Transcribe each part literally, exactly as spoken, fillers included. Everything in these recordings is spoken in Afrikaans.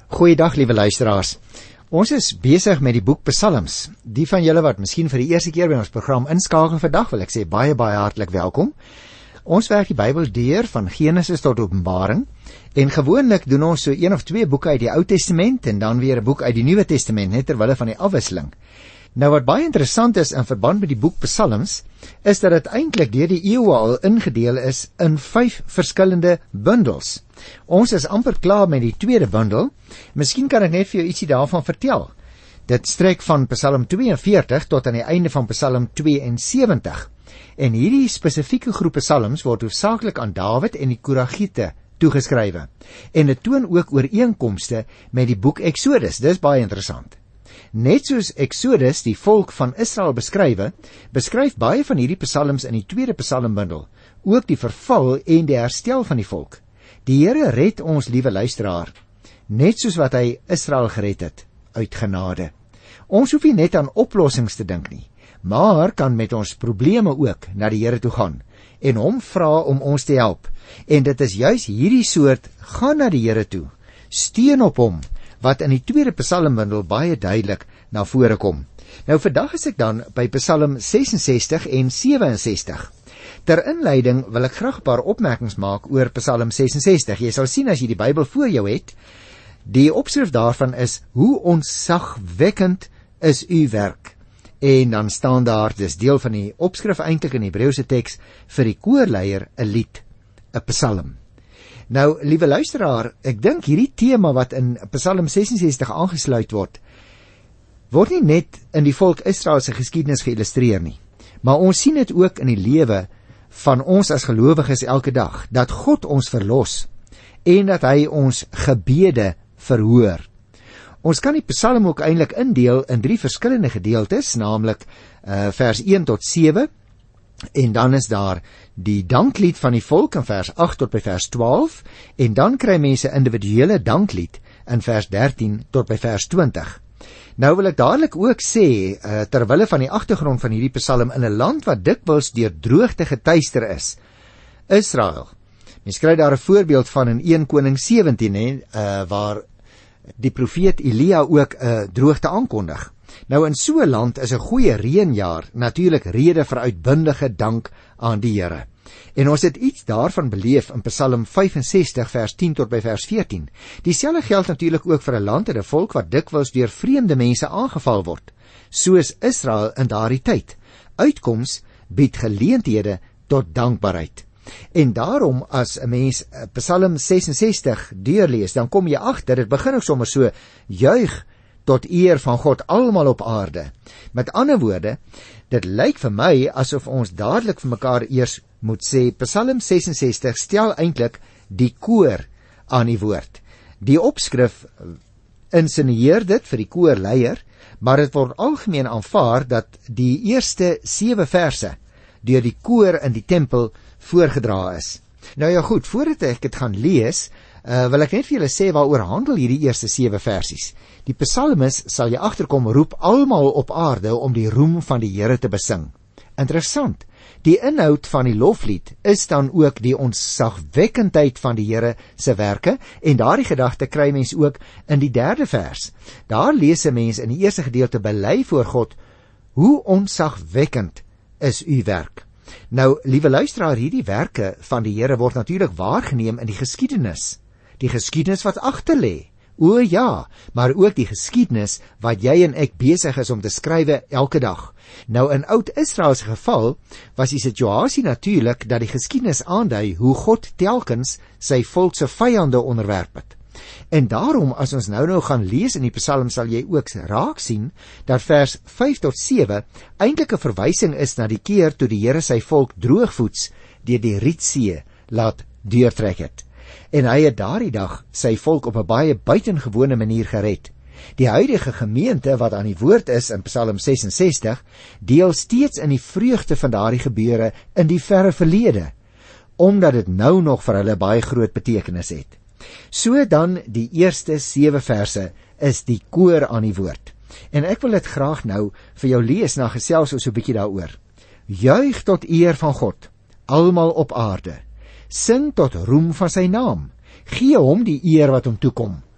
Goeiedag, liewe luisteraars. Ons is besig met die boek Psalms. Die van julle wat miskien vir die eerste keer by ons program inskakel vandag, wil ek sê baie baie hartlik welkom. Ons werk die Bybel deur van Genesis tot Openbaring en gewoonlik doen ons so een of twee boeke uit die Ou Testament en dan weer 'n boek uit die Nuwe Testament, net ter wille van die afwisseling. Nou wat baie interessant is in verband met die boek Psalms, is dat dit eintlik deur die eeue al ingedeel is in vyf verskillende bundels. Ons is amper klaar met die tweede bundel. Miskien kan ek net vir jou ietsie daarvan vertel. Dit strek van Psalm twee en veertig tot aan die einde van Psalm twee en sewentig. En hierdie spesifieke groep psalms word hoofsaaklik aan Dawid en die Koragiete toegeskrywe. En dit toon ook ooreenkomste met die boek Exodus. Dis baie interessant. Net soos Exodus die volk van Israel beskrywe, beskryf baie van hierdie psalms in die tweede psalmbundel ook die verval en die herstel van die volk. Die Here red ons, liewe luisteraar, net soos wat hy Israel gered het, uit genade. Ons hoef nie net aan oplossings te dink nie, maar kan met ons probleme ook na die Here toe gaan en hom vra om ons te help. En dit is juis hierdie soort gaan na die Here toe, steun op hom, wat in die tweede psalmbundel baie duidelik na vore kom. Nou vandag is ek dan by Psalm ses en sestig en sewe en sestig. Ter inleiding wil ek graag 'n paar opmerkings maak oor Psalm ses en sestig. Jy sal sien as jy die Bybel voor jou het, die opskrif daarvan is, hoe ontzagwekkend is u werk. En dan staan daar, dis deel van die opskrif eintlik in die Hebreëse teks, vir die koorleier 'n lied, 'n psalm. Nou, liewe luisteraar, ek dink hierdie tema wat in Psalm ses en sestig aangesluit word, word nie net in die volk Israel se geskiedenis geïllustreer nie, maar ons sien dit ook in die lewe van ons as gelowiges elke dag, dat God ons verlos en dat hy ons gebede verhoor. Ons kan die Psalm ook eintlik indeel in drie verskillende gedeeltes, naamlik uh, vers een tot sewe, en dan is daar die danklied van die volk in vers agt tot by vers twaalf, en dan kry mense individuele danklied in vers dertien tot by vers twintig. Nou wil ek dadelik ook sê, uh, terwille van die agtergrond van hierdie Psalm, in 'n land wat dikwels deur droogte getuister is, Israel. Mens kry daar 'n voorbeeld van in een Koning sewentien, he, uh, waar die profeet Elia ook 'n uh, droogte aankondig. Nou in so 'n land is 'n goeie reënjaar natuurlik rede vir uitbundige dank aan die Here. En ons het iets daarvan beleef in Psalm vyf en sestig vers tien tot by vers veertien. Dieselfde geld natuurlik ook vir 'n land en 'n volk wat dikwels deur vreemde mense aangeval word, soos Israel in daardie tyd. Uitkoms bied geleenthede tot dankbaarheid. En daarom as 'n mens Psalm ses en sestig deurlees, dan kom jy agter, dit begin ook sommer so, juig tot eer van God almal op aarde. Met ander woorde, dit lyk vir my asof ons dadelik vir mekaar eers moet sê, Psalm ses en sestig stel eintlik die koor aan die woord. Die opskrif insinueer dit vir die koorleier, maar dit word algemeen aanvaar dat die eerste sewe verse deur die koor in die tempel voorgedra is. Nou ja goed, voordat ek dit gaan lees, uh, wil ek net vir julle sê waaroor handel hierdie eerste sewe versies. Die psalmis, sal jy agterkom, roep almal op aarde om die roem van die Here te besing. Interessant, die inhoud van die loflied is dan ook die ontzagwekkendheid van die Here se werke, en daardie gedagte kry mens ook in die derde vers. Daar lees 'n mens in die eerste gedeelte, bely voor God, hoe ontzagwekkend is u werk. Nou, liewe luisteraar, hierdie werke van die Here word natuurlik waargeneem in die geskiedenis. Die geskiedenis wat agter lê. O ja, maar ook die geskiedenis wat jy en ek besig is om te skrywe elke dag. Nou in Oud-Israel se geval was die situasie natuurlik dat die geskiedenis aandui hoe God telkens sy volk se vyande onderwerp het. En daarom, as ons nou nou gaan lees in die Psalm, sal jy ook raak sien dat vers vyf tot sewe eintlik 'n verwysing is na die keer toe die Here sy volk droogvoets deur die Rietsee laat deurtrek het. En hy het daardie dag sy volk op 'n baie buitengewone manier gered. Die huidige gemeente wat aan die woord is in Psalm ses en sestig, deel steeds in die vreugde van daardie gebeure in die verre verlede, omdat dit nou nog vir hulle baie groot betekenis het. So dan die eerste sewe verse is die koor aan die woord. En ek wil dit graag nou vir jou lees, na gesels ons so 'n bietjie daaroor. Juig tot eer van God, almal op aarde. Sing tot roem van sy naam. Gee hom die eer wat hom toekom.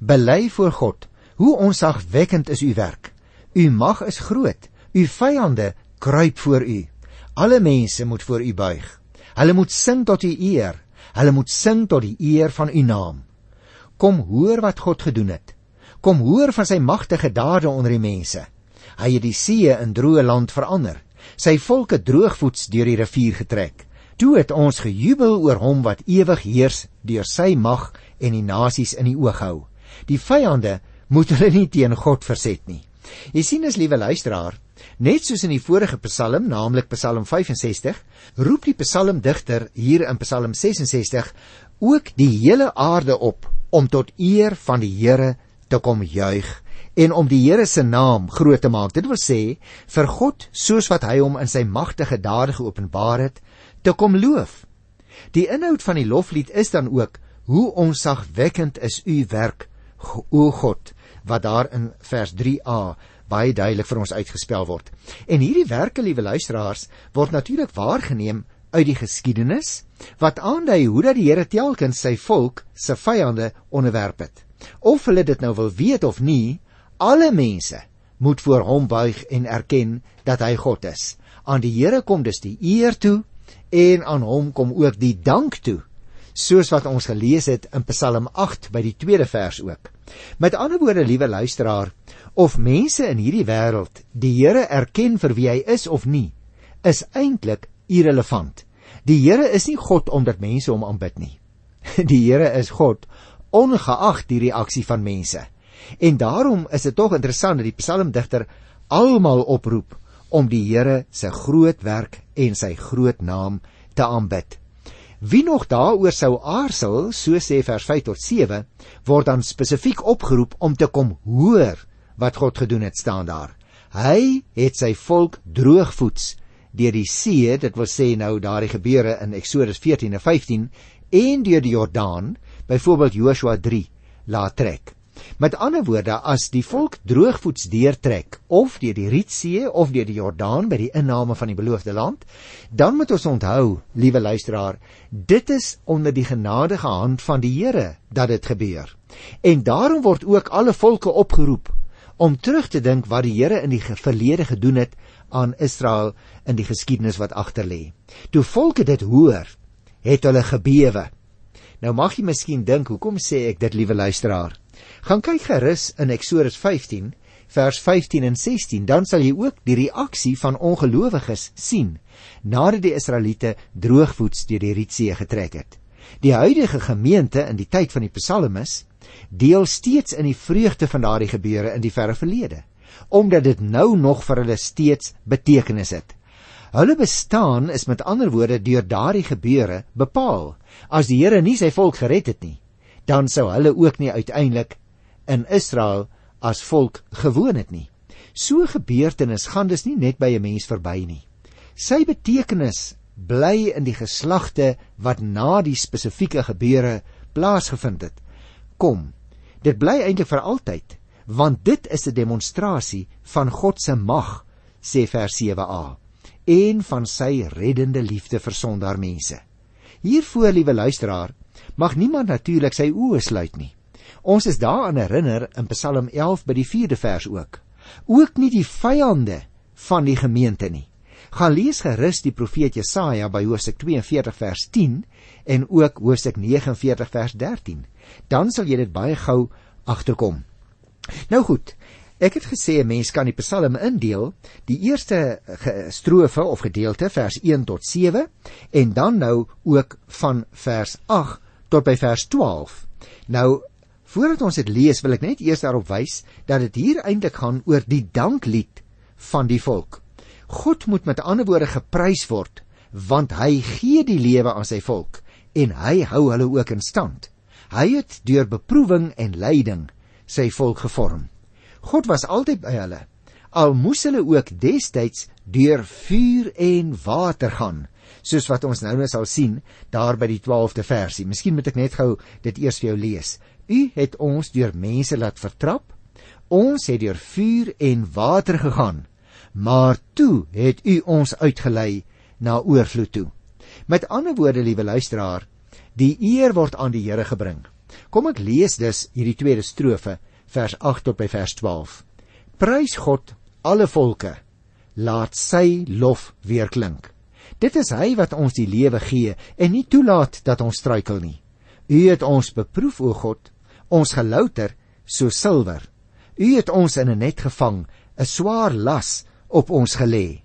Bely voor God, hoe onsagwekkend is u werk. U mag is groot, u vyande kruip voor u. Alle mense moet voor u buig. Hulle moet sing tot u eer, hulle moet sing tot die eer van u naam. Kom hoor wat God gedoen het. Kom hoor van sy magtige dade onder die mense. Hy het die see in droë land verander, sy volke droogvoets deur die rivier getrek. Toe het ons gejubel oor hom wat ewig heers deur sy mag en die nasies in die oog hou. Die vyande moet hulle nie teen God verset nie. Jy sien as liewe luisteraar, net soos in die vorige psalm, naamlik Psalm vyf en sestig, roep die psalmdigter hier in Psalm ses en sestig ook die hele aarde op om tot eer van die Here te kom juig en om die Here se naam groot te maak. Dit wil sê, vir God, soos wat hy hom in sy magtige dade geopenbaar het, te kom loof. Die inhoud van die loflied is dan ook, hoe onsagwekkend is u werk, o God, wat daar in vers drie a baie duidelik vir ons uitgespel word. En hierdie werke, liewe luisteraars, word natuurlik waargeneem uit die geskiedenis, wat aandui hoe dat die Here telkens sy volk, sy vyande, onderwerp het. Of hulle dit nou wil weet of nie, alle mense moet voor hom buig en erken dat hy God is. Aan die Here kom dus die eer toe, en aan hom kom ook die dank toe, soos wat ons gelees het in Psalm agt by die tweede vers ook. Met ander woorde, liewe luisteraar, of mense in hierdie wêreld die Here erken vir wie hy is of nie, is eintlik irrelevant. Die Here is nie God omdat mense hom aanbid nie. Die Here is God ongeag die reaksie van mense. En daarom is dit tog interessant dat die psalmdigter almal oproep om die Here sy groot werk en sy groot naam te aanbid. Wie nog daaroor sou aarsel, so sê vers vyf tot sewe, word dan spesifiek opgeroep om te kom hoor wat God gedoen het, staan daar. Hy het sy volk droogvoets deur die see, dit wil sê nou daardie gebeure in Eksodus veertien en vyftien, en deur die Jordaan, byvoorbeeld Joshua drie, laat trek. Met ander woorde, as die volk droogvoets deurtrek, of deur die Rietsee, of deur die Jordaan by die inname van die beloofde land, dan moet ons onthou, liewe luisteraar, dit is onder die genadige hand van die Here dat dit gebeur. En daarom word ook alle volke opgeroep om terug te dink wat die Here in die verlede gedoen het aan Israel in die geskiedenis wat agter lê. Toe volke dit hoor, het hulle gebewe. Nou mag jy miskien dink, hoekom sê ek dit, liewe luisteraar? Gaan kyk gerus in Eksodus vyftien, vers vyftien en sestien, dan sal jy ook die reaksie van ongelowiges sien, nadat die Israeliete droogvoets deur die Rietsee getrek het. Die huidige gemeente in die tyd van die psalmis deel steeds in die vreugde van daardie gebeure in die verre verlede, omdat dit nou nog vir hulle steeds betekenis het. Hulle bestaan is met ander woorde deur daardie gebeure bepaal. As die Here nie sy volk gered het nie, dan sou hulle ook nie uiteindelik in Israel as volk gewoon het nie. So gebeurtenis gaan dus nie net by 'n mens verby nie. Sy betekenis bly in die geslagte wat na die spesifieke gebeure plaasgevind het. Kom, dit bly eintlik vir altyd, want dit is 'n demonstrasie van God se mag, sê vers sewe a, en van sy reddende liefde vir sondaar mense. Hiervoor, liewe luisteraar, mag niemand natuurlik sy oë sluit nie. Ons is daaraan herinner in Psalm elf by die vierde vers ook. Ook nie die vyande van die gemeente nie. Gaan lees gerus die profeet Jesaja by hoofstuk twee en veertig vers tien en ook hoofstuk nege en veertig vers dertien. Dan sal jy dit baie gou agterkom. Nou goed, ek het gesê 'n mens kan die psalm indeel, die eerste strofe of gedeelte vers een tot sewe en dan nou ook van vers agt tot by vers twaalf. Nou, voordat ons dit lees, wil ek net eers daarop wys dat dit hier eintlik gaan oor die danklied van die volk. God moet met ander woorde geprys word, want hy gee die lewe aan sy volk en hy hou hulle ook in stand. Hy het deur beproewing en lyding sy volk gevorm. God was altyd by hulle, al moes hulle ook destyds deur vuur en water gaan, soos wat ons nou nou sal sien, daar by die twaalfde versie. Miskien moet ek net gou dit eers vir jou lees. U het ons deur mense laat vertrap, ons het deur vuur en water gegaan, maar toe het u ons uitgelei na oorvloed toe. Met ander woorde, liewe luisteraar, die eer word aan die Here gebring. Kom ek lees dus hierdie tweede strofe, vers agt tot by vers twaalf. Prys God alle volke, laat sy lof weer klink. Dit is hy wat ons die lewe gee en nie toelaat dat ons struikel nie. U het ons beproef, o God, ons gelouter so silwer. U het ons in 'n net gevang, 'n swaar las op ons gelê.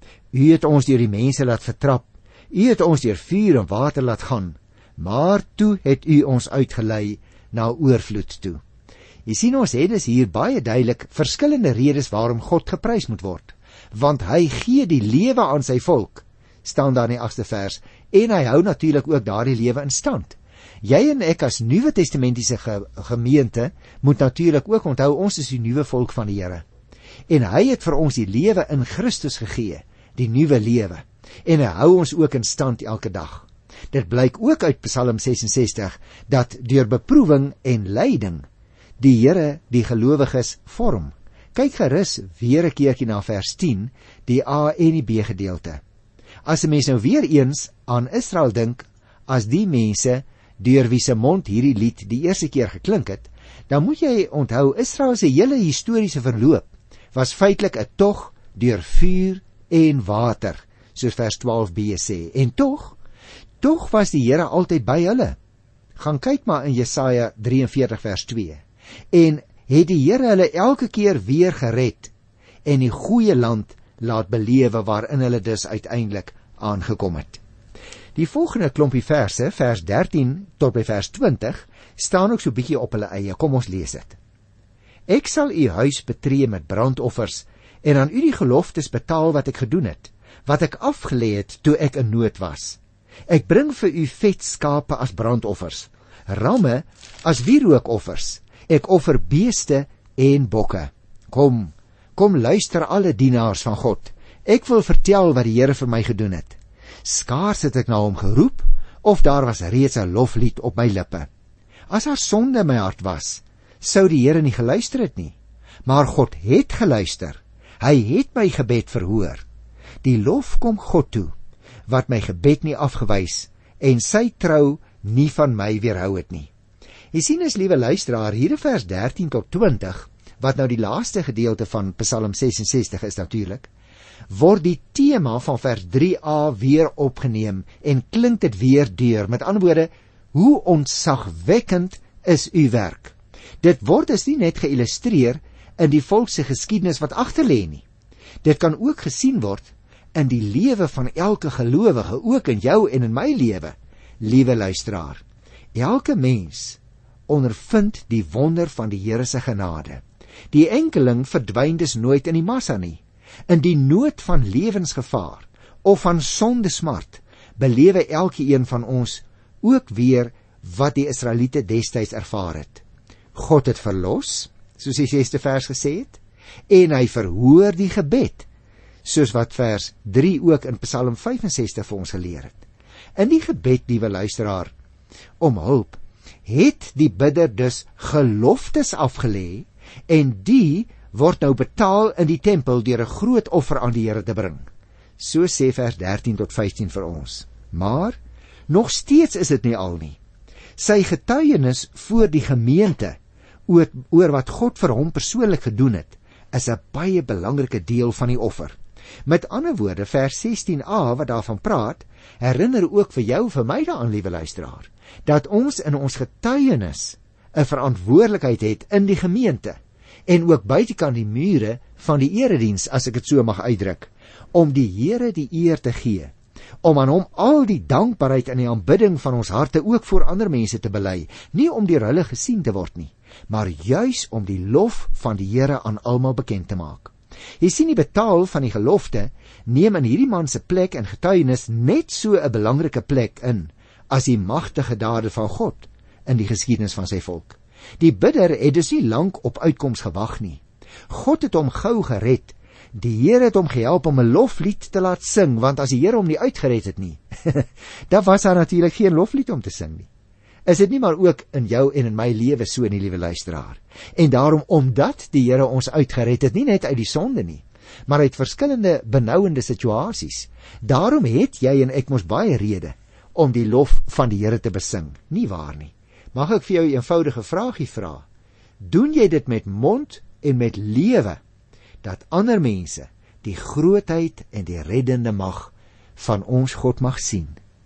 U het ons deur die mense laat vertrap, u het ons deur vuur en water laat gaan, maar toe het u ons uitgelei na oorvloed toe. Jy sien, ons het dus hier baie duidelik verskillende redes waarom God geprys moet word, want hy gee die lewe aan sy volk, staan daar in die agste vers, en hy hou natuurlik ook daardie lewe in stand. Jy en ek as Nuwe Testamentiese ge gemeente moet natuurlik ook onthou, ons is die nuwe volk van die Here. En hy het vir ons die lewe in Christus gegee, die nuwe lewe. En hy hou ons ook in stand elke dag. Dit blyk ook uit Psalm ses en sestig, dat deur beproewing en lyding die Here die gelowiges vorm. Kyk gerus weer 'n keertjie na vers tien, die A en die B gedeelte. As 'n mens nou weer eens aan Israel dink, as die mense deur wie se mond hierdie lied die eerste keer geklink het, dan moet jy onthou, Israel se hele historiese verloop was feitelik 'n tog deur vuur en water, soos vers twaalf b sê. En tog, tog was die Here altyd by hulle. Gaan kyk maar in Jesaja drieënveertig vers twee. En het die Here hulle elke keer weer gered en die goeie land laat belewe waarin hulle dus uiteindelik aangekom het. Die volgende klompie verse, vers dertien tot by vers twintig, staan ook so bietjie op hulle eie. Kom ons lees dit. Ek sal u huis betree met brandoffers en aan u die geloftes betaal wat ek gedoen het, wat ek afgelê het toe ek in nood was. Ek bring vir u vet skape as brandoffers, ramme as wierookoffers. Ek offer beeste en bokke. Kom, kom luister alle dienaars van God. Ek wil vertel wat die Here vir my gedoen het. Skaars het ek na hom geroep, of daar was reeds 'n loflied op my lippe. As daar sonde in my hart was, sou die Here nie geluister het nie. Maar God het geluister. Hy het my gebed verhoor. Die lof kom God toe, wat my gebed nie afgewys en sy trou nie van my weerhou het nie. Jy sien as liewe luisteraar, hier in vers dertien tot twintig, wat nou die laaste gedeelte van Psalm ses en sestig is natuurlik, word die tema van vers drie a weer opgeneem en klink dit weer deur. Met ander woorde, hoe ontzagwekkend is u werk. Dit word dus nie net geïllustreer in die volk se geskiedenis wat agterlê nie. Dit kan ook gesien word in die lewe van elke gelowige, ook in jou en in my lewe, liewe luisteraar. Elke mens ondervind die wonder van die Here se genade. Die enkeling verdwyn dus nooit in die massa nie. In die nood van lewensgevaar of van sondesmart belewe elkeen van ons ook weer wat die Israeliete destyds ervaar het. God het verlos, soos die sesde vers gesê het, en hy verhoor die gebed, soos wat vers drie ook in Psalm vyf en sestig vir ons geleer het. In die gebed, liewe luisteraar, om hulp, het die bidder dus geloftes afgelê, en die word nou betaal in die tempel deur 'n groot offer aan die Here te bring. So sê vers dertien tot vyftien vir ons. Maar nog steeds is dit nie al nie. Sy getuienis voor die gemeente oor, oor wat God vir hom persoonlik gedoen het, is 'n baie belangrike deel van die offer. Met ander woorde, vers sestien a wat daarvan praat, herinner ook vir jou, vir my daaraan, liewe luisteraar, dat ons in ons getuienis 'n verantwoordelikheid het in die gemeente en ook buitekant die mure van die erediens, as ek dit so mag uitdruk, om die Here die eer te gee, om aan hom al die dankbaarheid en die aanbidding van ons harte ook voor ander mense te bely, nie om deur hulle gesien te word nie, maar juis om die lof van die Here aan almal bekend te maak. Jy sien, die betaal van die gelofte neem in hierdie man se plek en getuienis net so 'n belangrike plek in as die magtige dade van God in die geskiedenis van sy volk. Die bidder het dus nie lank op uitkoms gewag nie. God het hom gou gered. Die Here het hom gehelp om 'n loflied te laat sing, want as die Here hom nie uitgered het nie, dan was daar natuurlik geen loflied om te sing nie. Is dit nie maar ook in jou en in my lewe so, nie, liewe luisteraar? En daarom, omdat die Here ons uitgered het, nie net uit die sonde nie, maar uit verskillende benouende situasies, daarom het jy en ek mos baie rede om die lof van die Here te besing, nie waar nie? Mag ek vir jou 'n eenvoudige vraagie vra? Doen jy dit met mond en met lewe, dat ander mense die grootheid en die reddende mag van ons God mag sien?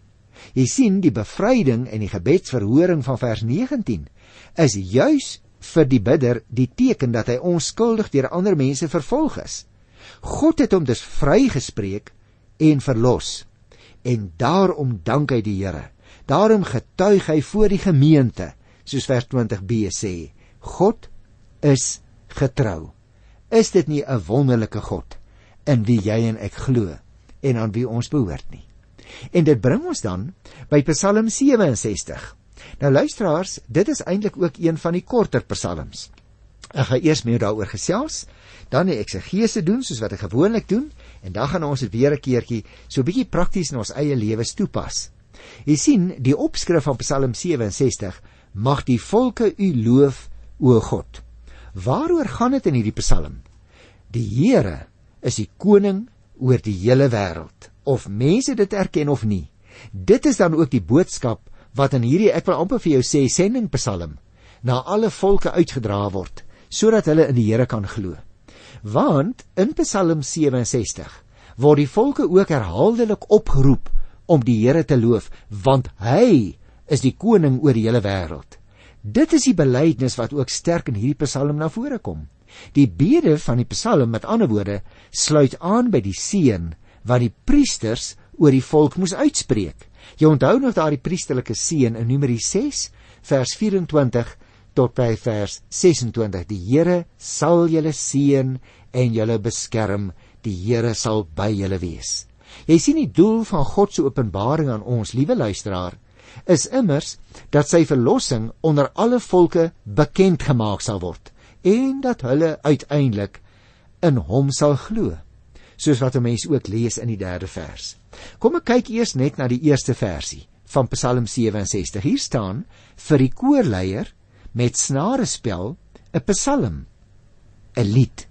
Jy sien, die bevryding en die gebedsverhoring van vers negentien is juis vir die bidder die teken dat hy onskuldig deur ander mense vervolg is. God het hom dus vrygespreek en verlos, en daarom dank hy die Here. Daarom getuig hy voor die gemeente, soos vers twintig b sê, God is getrou. Is dit nie 'n wonderlike God in wie jy en ek glo en aan wie ons behoort nie? En dit bring ons dan by Psalm sewe en sestig. Nou luisteraars, dit is eintlik ook een van die korter psalms. Ek gaan eers meer daaroor gesels, dan die eksegese doen soos wat ek gewoonlik doen, en dan gaan ons dit weer 'n keertjie so bietjie prakties in ons eie lewens toepas. Jy sien, die opskrif van Psalm sewe en sestig, mag die volke u loof, o God. Waaroor gaan dit in hierdie psalm? Die Here is die koning oor die hele wêreld, of mense dit erken of nie. Dit is dan ook die boodskap wat in hierdie, ek wil amper vir jou sê, sending psalm, na alle volke uitgedra word, sodat hulle in die Here kan glo. Want in Psalm sewe en sestig word die volke ook herhaaldelik opgeroep om die Here te loof, want hy is die koning oor die hele wêreld. Dit is die belydenis wat ook sterk in hierdie psalm na vore kom. Die bede van die psalm, met ander woorde, sluit aan by die seën wat die priesters oor die volk moes uitspreek. Jy onthou nog daardie priesterlike seën in Numeri ses, vers vyf-en-twintig tot by vers ses-en-twintig. Die Here sal julle seën en julle beskerm, die Here sal by julle wees. Jy sien, die doel van God se openbaring aan ons, liewe luisteraar, is immers dat sy verlossing onder alle volke bekend gemaak sal word, en dat hulle uiteindelik in hom sal glo, soos wat 'n mens ook lees in die derde vers. Kom ek kyk eers net na die eerste versie van Psalm sewe en sestig. Hier staan, vir die koorleier met snarespel 'n psalm, 'n lied.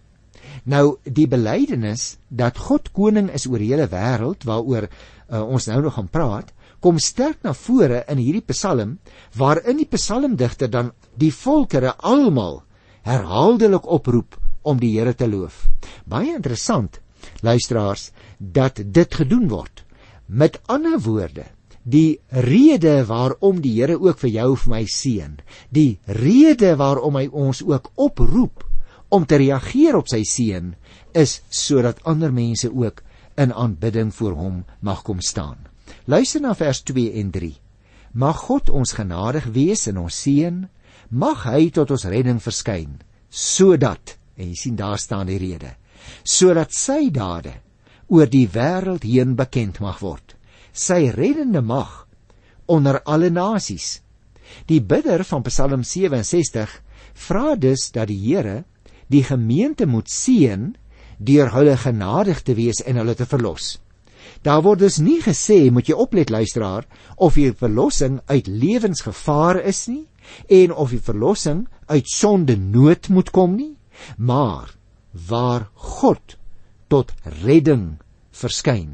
Nou, die belydenis dat God koning is oor die hele wêreld, waaroor uh, ons nou nog gaan praat, kom sterk na vore in hierdie psalm, waarin die psalmdigter dan die volkere almal herhaaldelik oproep om die Here te loof. Baie interessant, luisteraars, dat dit gedoen word. Met ander woorde, die rede waarom die Here ook vir jou of my seën, die rede waarom hy ons ook oproep om te reageer op sy seën, is sodat ander mense ook in aanbidding voor hom mag kom staan. Luister na vers twee en drie. Mag God ons genadig wees in ons seën, mag hy tot ons redding verskyn, sodat, en jy sien daar staan die rede, sodat sy dade oor die wêreld heen bekend mag word, sy reddende mag onder alle nasies. Die bidder van Psalm sewe en sestig vra dus dat die Here die gemeente moet seën deur hulle genadig te wees en hulle te verlos. Daar word dus nie gesê, moet jy oplet luisteraar, of die verlossing uit lewensgevaar is nie, en of die verlossing uit sonde nood moet kom nie, maar waar God tot redding verskyn.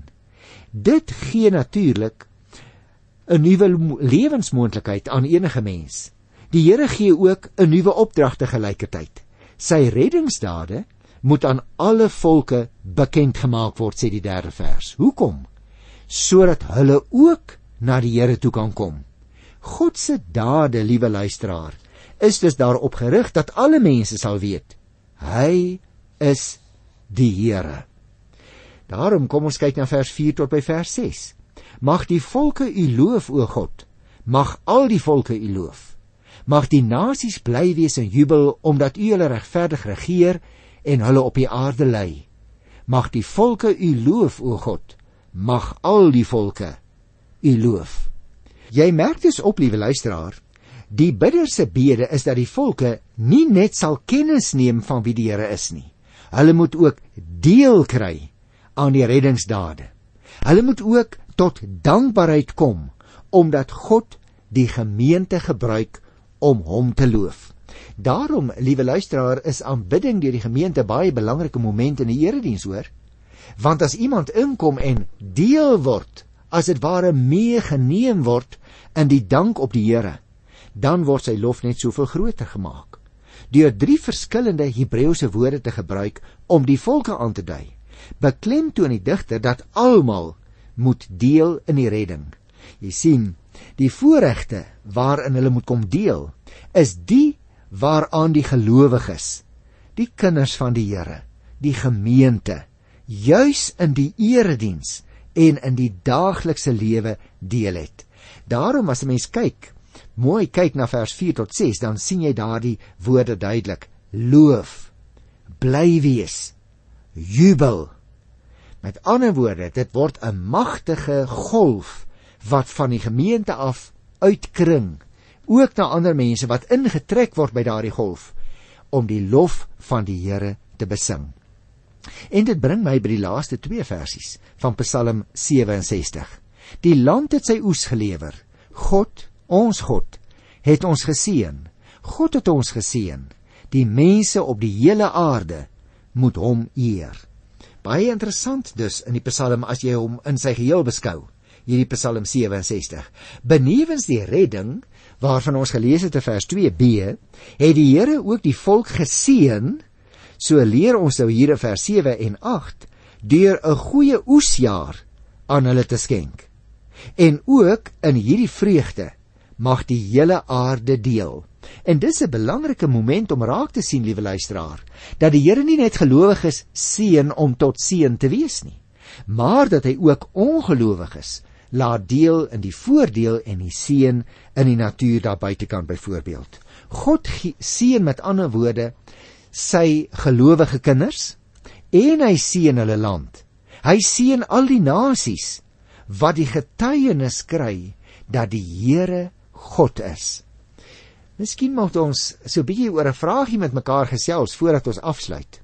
Dit gee natuurlik 'n nuwe lewensmoontlikheid aan enige mens. Die Here gee ook 'n nuwe opdrag te gelykertyd. Sy reddingsdade moet aan alle volke bekend gemaak word, sê die derde vers. Hoekom? Sodat hulle ook na die Here toe kan kom. God se dade, liewe luisteraar, is dus daarop gerig dat alle mense sal weet, hy is die Here. Daarom kom ons kyk na vers vier tot by vers ses. Mag die volke u loof, o God, mag al die volke u loof. Mag die nasies bly wees in jubel, omdat u hulle regverdig regeer en hulle op die aarde lei. Mag die volke u loof, o God, mag al die volke u loof. Jy merk dus op, liewe luisteraar, die bidder se bede is dat die volke nie net sal kennis neem van wie die Here is nie. Hulle moet ook deel kry aan die reddingsdade. Hulle moet ook tot dankbaarheid kom, omdat God die gemeente gebruik om hom te loof. Daarom, liewe luisteraar, is aanbidding deur die gemeente baie belangrike moment in die erediens, hoor. Want as iemand inkom en deel word, as dit ware meegeneem word in die dank op die Here, dan word sy lof net soveel groter gemaak. Deur drie verskillende Hebreëse woorde te gebruik om die volke aan te dui, beklemtoon die digter dat almal moet deel in die redding. Jy sien, die voorregte waarin hulle moet kom deel, is die waaraan die gelowiges, die kinders van die Here, die gemeente, juis in die erediens en in die daaglikse lewe deel het. Daarom as 'n mens kyk, mooi kyk na vers vier tot ses, dan sien jy daar die woorde duidelik. Loof, bly wees, jubel. Met ander woorde, dit word 'n magtige golf wat van die gemeente af uitkring, ook na ander mense wat ingetrek word by daardie golf, om die lof van die Here te besing. En dit bring my by die laaste twee versies van Psalm sewe en sestig. Die land het sy oes gelewer. God, ons God, het ons geseën. God het ons geseën. Die mense op die hele aarde moet hom eer. Baie interessant dus in die Psalm as jy hom in sy geheel beskou, hierdie Psalm sewe en sestig. Benewens die redding, waarvan ons gelees het in vers twee b, het die Here ook die volk geseën, so leer ons nou hier in vers sewe en agt, deur 'n goeie oesjaar aan hulle te skenk. En ook in hierdie vreugde mag die hele aarde deel. En dis 'n belangrike moment om raak te sien, liewe luisteraar, dat die Here nie net gelowiges seën om tot seën te wees nie, maar dat hy ook ongelowiges laat deel in die voordeel en die seën in die natuur daar buitekant byvoorbeeld. God seën met ander woorde sy gelowige kinders en hy seën hulle land. Hy seën al die nasies wat die getuienis kry dat die Here God is. Miskien moet ons so 'n bietjie oor 'n vraagie met mekaar gesels voordat ons afsluit.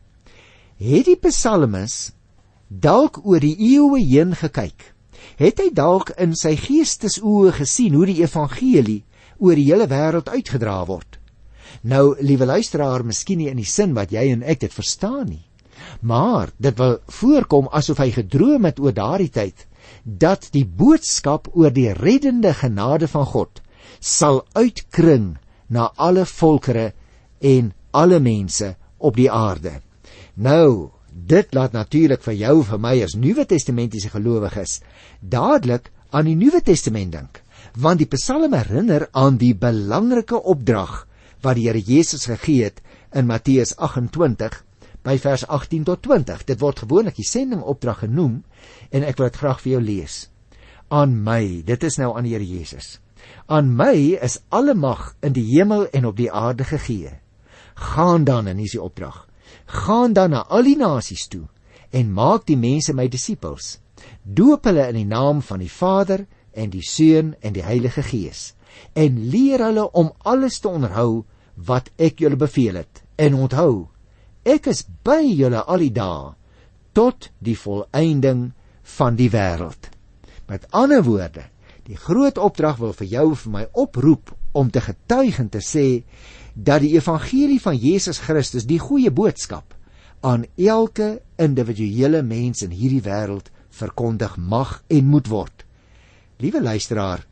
Het die psalmis dalk oor die eeue heen gekyk? Het hy dalk in sy geestesoë gesien hoe die evangelie oor die hele wêreld uitgedra word? Nou, liewe luisteraar, miskien nie in die sin wat jy en ek dit verstaan nie, maar dit wil voorkom asof hy gedroom het oor daardie tyd, dat die boodskap oor die reddende genade van God sal uitkring na alle volkere en alle mense op die aarde. Nou, dit laat natuurlik vir jou, vir my as Nuwe Testamentiese gelowiges, dadelik aan die Nuwe Testament dink, want die Psalm herinner aan die belangrike opdrag wat die Here Jesus gegee het in Matteus agt-en-twintig by vers agttien tot twintig. Dit word gewoonlik die sendingopdrag genoem en ek wil dit graag vir jou lees. Aan my, dit is nou aan die Here Jesus. Aan my is alle mag in die hemel en op die aarde gegee. Gaan dan, en hier is die opdrag, gaan dan na al die nasies toe en maak die mense my disippels. Doop hulle in die naam van die Vader en die Seun en die Heilige Gees en leer hulle om alles te onderhou wat ek julle beveel het. En onthou, ek is by julle al die dae tot die volëinding van die wêreld. Met ander woorde, die groot opdrag wil vir jou vir my oproep om te getuig en te sê dat die evangelie van Jesus Christus, die goeie boodskap, aan elke individuele mens in hierdie wêreld verkondig mag en moet word. Liewe luisteraar,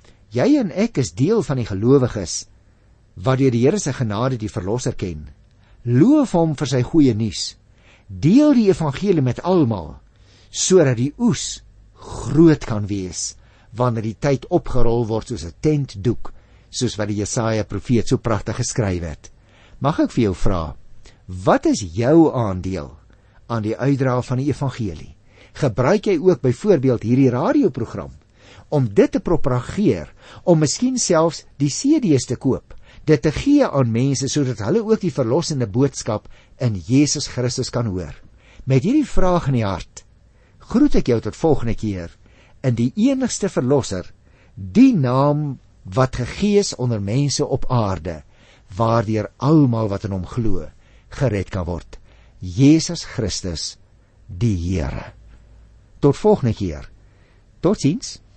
jy en ek is deel van die gelowiges wat deur die Here se genade die verlosser ken. Loof hom vir sy goeie nuus. Deel die evangelie met almal, sodat die oes groot kan wees wanneer die tyd opgerol word soos 'n tentdoek, soos wat die Jesaja profeet so pragtig geskryf het. Mag ek vir jou vra, wat is jou aandeel aan die uitdra van die evangelie? Gebruik jy ook byvoorbeeld hierdie radioprogram om dit te propageer, om miskien selfs die C D's te koop, dit te gee aan mense sodat hulle ook die verlossende boodskap in Jesus Christus kan hoor? Met hierdie vraag in die hart, groet ek jou tot volgende keer in die enigste verlosser, die naam wat gegee is onder mense op aarde, waardeur almal wat in hom glo, gered kan word. Jesus Christus, die Here. Tot volgende keer. Totsiens.